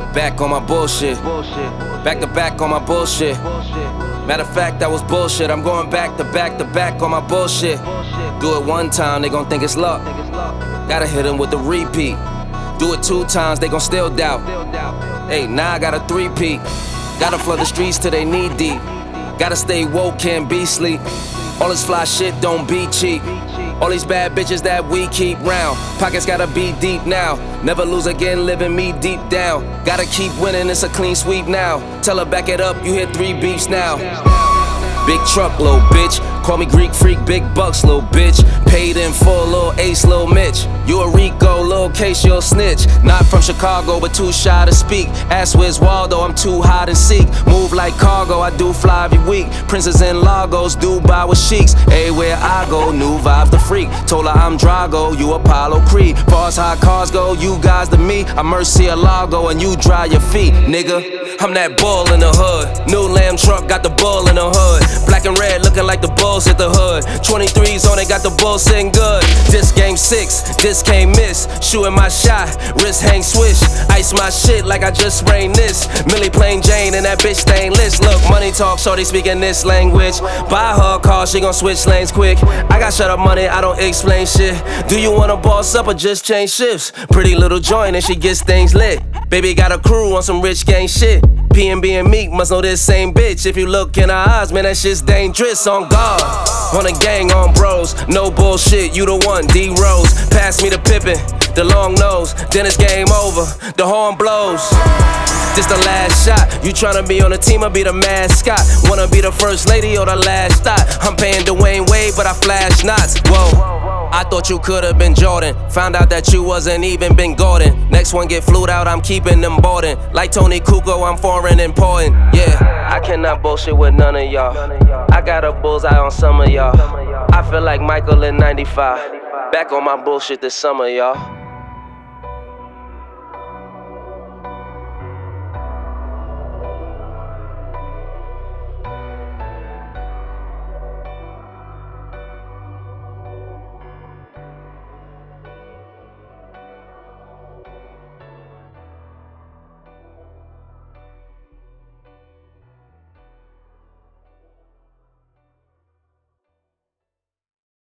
Back on my bullshit. Back to back on my bullshit. Matter of fact, that was bullshit. I'm going back to back on my bullshit. Do it one time, they gon' think it's luck. Gotta hit them with the repeat. Do it 2 times, they gon' still doubt. Hey, now I got a 3-peat. Gotta flood the streets till they knee deep. Gotta stay woke, can't be sleep. All this fly shit don't be cheap. All these bad bitches that we keep round. Pockets gotta be deep now. Never lose again, living me deep down. Gotta keep winning, it's a clean sweep now. Tell her back it up, you hit 3 beefs now. Big truck, little bitch. Call me Greek freak, big bucks, little bitch. Paid in full, little Ace, little Mitch. You a Rico, little case, you'll snitch. Not from Chicago, but too shy to speak. Ask where's Waldo, I'm too high to seek. Move like cargo, I do fly every week. Princess in Lagos, Dubai with sheiks. Everywhere I go, new vibes the freak. Told her I'm Drago, you Apollo Creed. Far as high cars go, you guys to me. I'm Murcielago and you dry your feet, nigga. I'm that bull in the hood. New lamb truck, got the bull in the hood. Black and red, looking like the Bulls hit the hood. 23s on it, got the Bulls sitting good. This game 6, this can't miss. Shooting my shot, wrist hang swish. Ice my shit like I just sprained this. Millie plain Jane and that bitch stainless. Look, money talk, shorty speaking this language. Buy her a car, she gon' switch lanes quick. I got shut up money, I don't explain shit. Do you wanna boss up or just change shifts? Pretty little joint and she gets things lit. Baby got a crew on some rich gang shit. P&B and Meek must know this same bitch. If you look in her eyes, man, that shit's dangerous. On God, on a gang, on bros. No bullshit, you the one, D-Rose. Pass me the Pippin, the long nose. Then it's game over, the horn blows. This the last shot. You tryna be on the team or be the mascot? Wanna be the first lady or the last thought? I'm paying Dwayne Wade, but I flash knots. Whoa. I thought you could've been Jordan. Found out that you wasn't even Ben Gordon. Next one get flued out, I'm keeping them boarding. Like Tony Kukoc, I'm foreign important. Yeah, I cannot bullshit with none of y'all. I got a bullseye on some of y'all. I feel like Michael in '95. Back on my bullshit this summer, y'all.